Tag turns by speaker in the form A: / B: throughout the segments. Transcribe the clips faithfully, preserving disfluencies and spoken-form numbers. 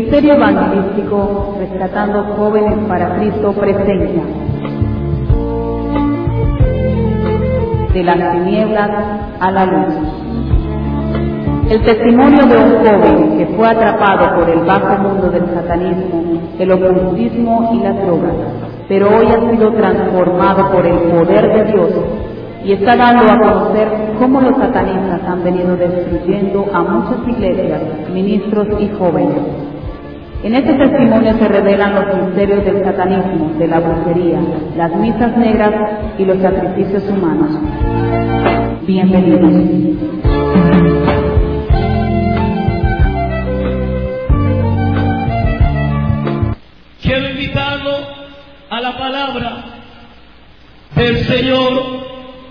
A: Ministerio Evangelístico Rescatando Jóvenes para Cristo presenta De las tinieblas a la luz. El testimonio de un joven que fue atrapado por el bajo mundo del satanismo, el ocultismo y las drogas, pero hoy ha sido transformado por el poder de Dios y está dando a conocer cómo los satanistas han venido destruyendo a muchas iglesias, ministros y jóvenes. En este testimonio se revelan los misterios del satanismo, de la brujería, las misas negras y los sacrificios humanos. Bienvenidos.
B: Quiero invitarlo a la palabra del Señor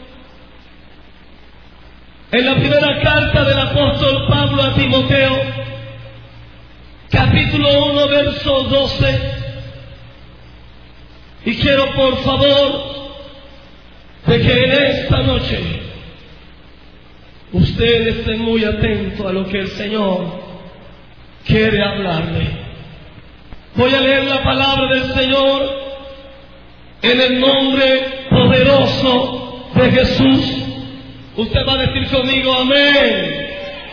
B: en la primera carta del apóstol Pablo a Timoteo, capítulo uno, verso doce. Y quiero, por favor, de que en esta noche usted esté muy atento a lo que el Señor quiere hablarle. Voy a leer la palabra del Señor en el nombre poderoso de Jesús. Usted va a decir conmigo, amén.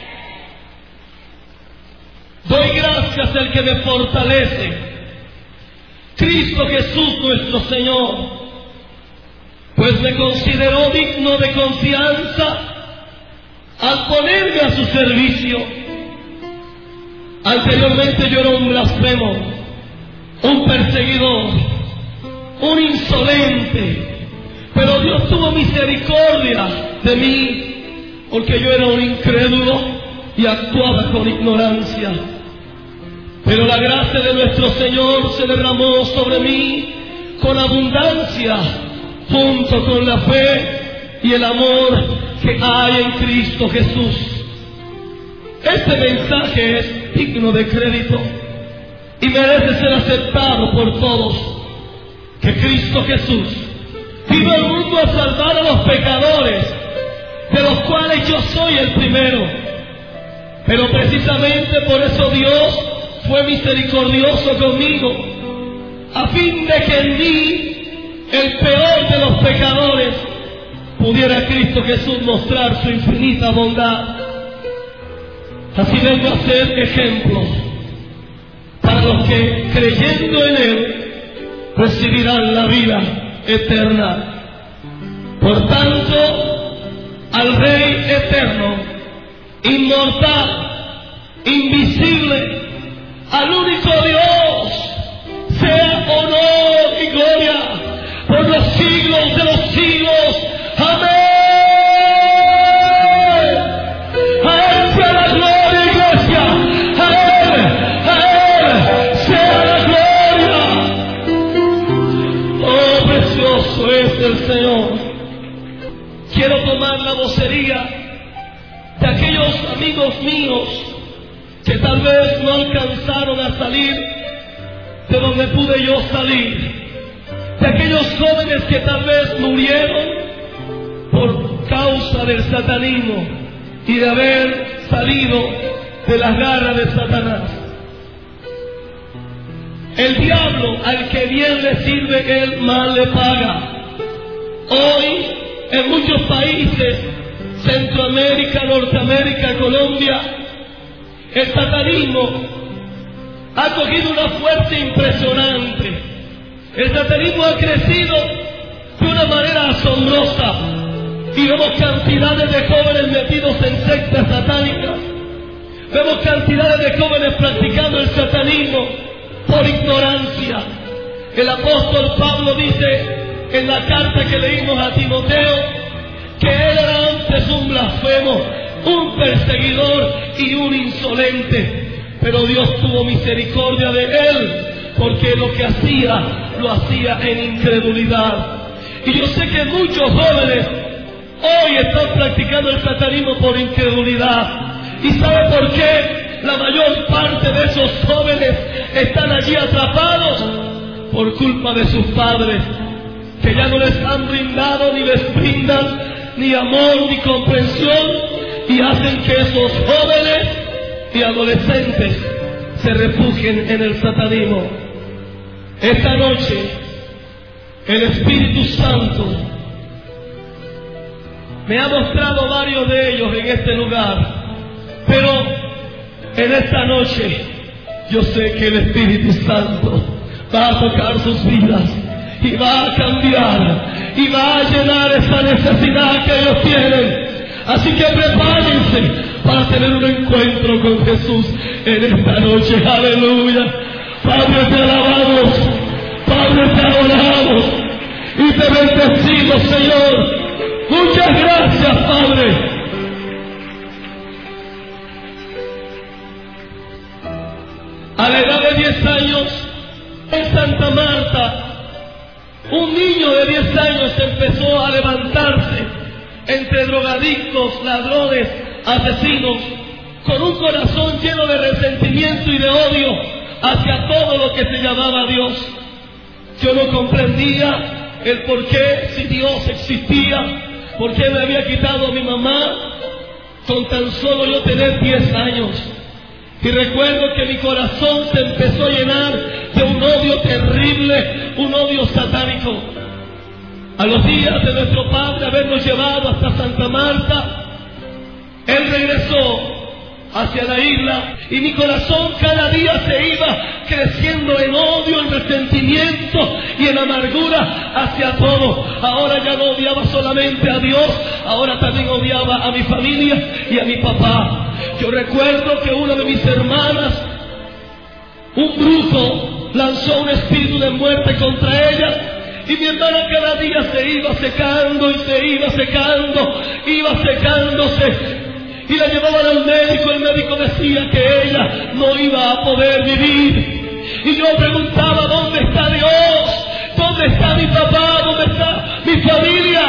B: Doy gracias al que me fortalece, Cristo Jesús nuestro Señor, pues me consideró digno de confianza al ponerme a su servicio. Anteriormente yo era un blasfemo, un perseguidor, un insolente, pero Dios tuvo misericordia de mí, porque yo era un incrédulo y actuaba con ignorancia. Pero la gracia de nuestro Señor se derramó sobre mí con abundancia, junto con la fe y el amor que hay en Cristo Jesús. Este mensaje es digno de crédito y merece ser aceptado por todos, que Cristo Jesús vino al mundo a salvar a los pecadores, de los cuales yo soy el primero. Pero precisamente por eso Dios fue misericordioso conmigo, a fin de que en mí, el peor de los pecadores, pudiera Cristo Jesús mostrar su infinita bondad. Así vengo a ser ejemplo para los que, creyendo en Él, recibirán la vida eterna. Por tanto, al Rey eterno, inmortal, invisible, al único Dios, sea honor y gloria por los siglos de los siglos. Amén. A Él sea la gloria, iglesia. A Él, a Él sea la gloria. Oh, precioso es el Señor. Quiero tomar la vocería de aquellos amigos míos que tal vez no alcanzaron a salir de donde pude yo salir, de aquellos jóvenes que tal vez murieron por causa del satanismo y de haber salido de las garras de Satanás. El diablo, al que bien le sirve, él mal le paga. Hoy, en muchos países, Centroamérica, Norteamérica, Colombia, el satanismo ha cogido una fuerza impresionante. El satanismo ha crecido de una manera asombrosa y vemos cantidades de jóvenes metidos en sectas satánicas. Vemos cantidades de jóvenes practicando el satanismo por ignorancia. El apóstol Pablo dice en la carta que leímos a Timoteo que él era antes un blasfemo, un perseguidor y un insolente, pero Dios tuvo misericordia de él, porque lo que hacía, lo hacía en incredulidad. Y yo sé que muchos jóvenes hoy están practicando el satanismo por incredulidad. ¿Y sabe por qué la mayor parte de esos jóvenes están allí atrapados? Por culpa de sus padres, que ya no les han brindado ni les brindan ni amor ni comprensión, y hacen que esos jóvenes y adolescentes se refugien en el satanismo. Esta noche, el Espíritu Santo me ha mostrado varios de ellos en este lugar, pero en esta noche yo sé que el Espíritu Santo va a tocar sus vidas y va a cambiar y va a llenar esa necesidad que ellos tienen. Así que prepárense para tener un encuentro con Jesús en esta noche. Aleluya. Padre, te alabamos, Padre, te adoramos y te bendecimos, Señor. Muchas gracias, Padre. A la edad de diez años, en Santa Marta, un niño de diez años empezó a levantarse entre drogadictos, ladrones, asesinos, con un corazón lleno de resentimiento y de odio hacia todo lo que se llamaba Dios. Yo no comprendía el por qué, si Dios existía, por qué me había quitado a mi mamá con tan solo yo tener diez años. Y recuerdo que mi corazón se empezó a llenar de un odio terrible, un odio satánico. A los días de nuestro padre habernos llevado hasta Santa Marta, él regresó hacia la isla y mi corazón cada día se iba creciendo en odio, en resentimiento y en amargura hacia todo. Ahora ya no odiaba solamente a Dios, ahora también odiaba a mi familia y a mi papá. Yo recuerdo que una de mis hermanas, un brujo, lanzó un espíritu de muerte contra ella. Y mi hermana cada día se iba secando y se iba secando, iba secándose. Y la llevaban al médico, el médico decía que ella no iba a poder vivir. Y yo preguntaba, ¿dónde está Dios? ¿Dónde está mi papá? ¿Dónde está mi familia?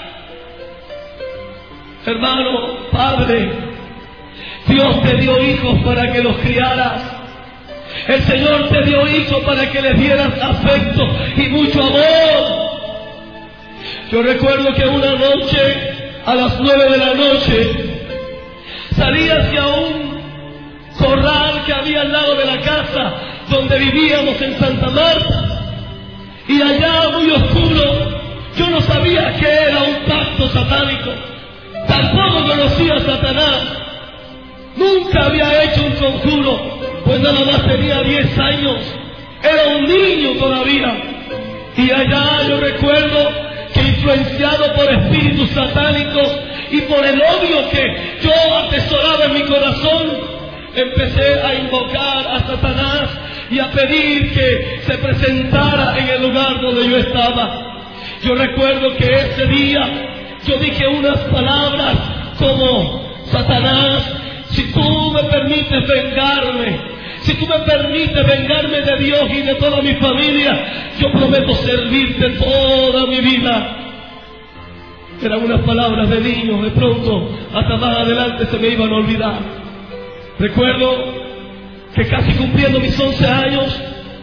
B: Hermano, Padre, Dios te dio hijos para que los criaras. El Señor te dio hijos para que les dieras afecto y mucho amor. Yo recuerdo que una noche, a las nueve de la noche, salí hacia un corral que había al lado de la casa donde vivíamos en Santa Marta. Y allá, muy oscuro, yo no sabía que era un pacto satánico. Tampoco conocía a Satanás. Nunca había hecho un conjuro, pues nada más tenía diez años. Era un niño todavía. Y allá yo recuerdo que, influenciado por espíritus satánicos y por el odio que yo atesoraba en mi corazón, empecé a invocar a Satanás y a pedir que se presentara en el lugar donde yo estaba. Yo recuerdo que ese día yo dije unas palabras como: Satanás, si tú me permites vengarme, si tú me permites vengarme de Dios y de toda mi familia, yo prometo servirte toda mi vida. Eran unas palabras de niño, de pronto, hasta más adelante se me iban a olvidar. Recuerdo que casi cumpliendo mis once años,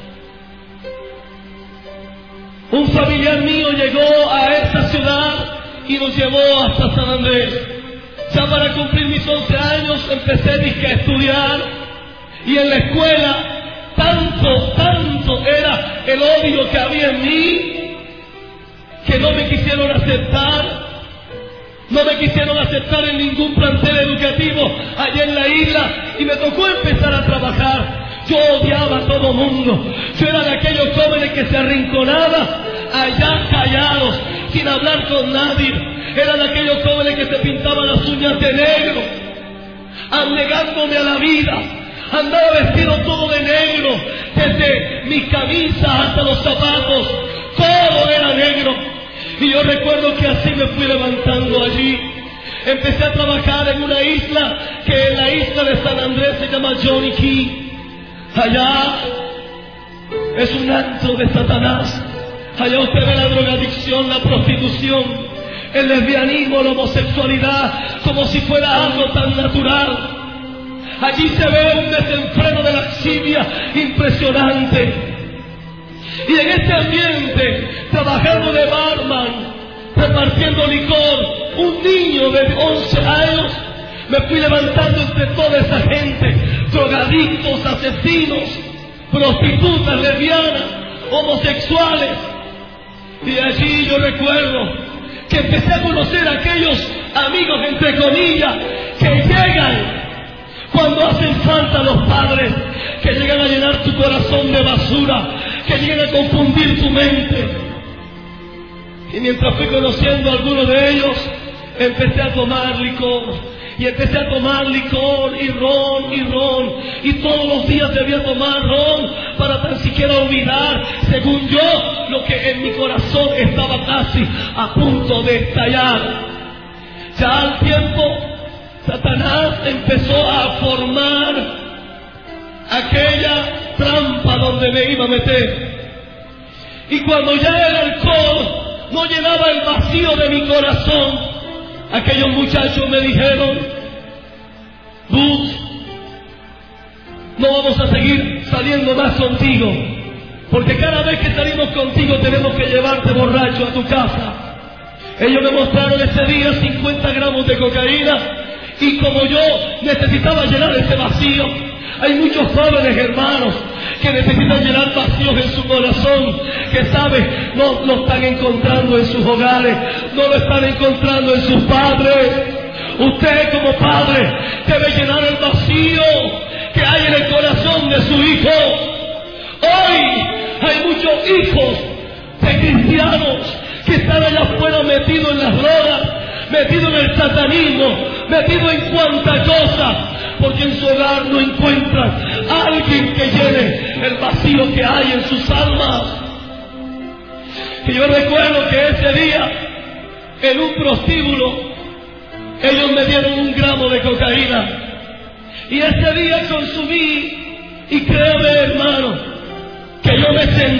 B: un familiar mío llegó a esta ciudad y nos llevó hasta San Andrés. Ya para cumplir mis once años empecé dije, a estudiar, y en la escuela tanto, tanto era el odio que había en mí que no me quisieron aceptar. No me quisieron aceptar en ningún plantel educativo allá en la isla y me tocó empezar a trabajar. Yo odiaba a todo mundo. Yo era de aquellos jóvenes que se arrinconaban allá callados, sin hablar con nadie. Era de aquellos jóvenes que se pintaban las uñas de negro, anegándome a la vida. Andaba vestido todo de negro, desde mis camisas hasta los zapatos, todo era negro. Y yo recuerdo que así me fui levantando allí. Empecé a trabajar en una isla que en la isla de San Andrés se llama Johnny Key. Allá es un antro de Satanás. Allá usted ve la drogadicción, la prostitución, el lesbianismo, la homosexualidad, como si fuera algo tan natural. Allí se ve un desenfreno de laxidia impresionante. Y en este ambiente, trabajando de barman, repartiendo licor, un niño de once años, me fui levantando entre toda esa gente drogadictos, asesinos, prostitutas, lesbianas, homosexuales. Y allí yo recuerdo que empecé a conocer a aquellos amigos, entre comillas, que llegan cuando hacen falta los padres, que llegan a llenar tu corazón de basura, que llegan a confundir tu mente. Y mientras fui conociendo a algunos de ellos, empecé a tomar licor. Y empecé a tomar licor y ron y ron. Y todos los días debía tomar ron para tan siquiera olvidar, según yo, lo que en mi corazón estaba casi a punto de estallar. Ya al tiempo, Satanás empezó a formar aquella trampa donde me iba a meter. Y cuando ya el alcohol no llenaba el vacío de mi corazón, aquellos muchachos me dijeron: Bus, no vamos a seguir saliendo más contigo, porque cada vez que salimos contigo tenemos que llevarte borracho a tu casa. Ellos me mostraron ese día cincuenta gramos de cocaína, y como yo necesitaba llenar ese vacío, hay muchos jóvenes hermanos que necesitan llenar vacíos en su corazón, que sabe, no lo están encontrando en sus hogares, no lo están encontrando en sus padres. Usted como padre debe llenar el vacío que hay en el corazón de su hijo. Hoy hay muchos hijos de cristianos que están allá afuera metidos en las drogas, metidos en el satanismo, metidos en cuanta cosa, porque en su hogar no encuentran a alguien que llene el vacío que hay en sus almas. Y yo recuerdo que ese día, en un prostíbulo, ellos me dieron un gramo de cocaína, y ese día consumí, y créame hermano, que yo me sentí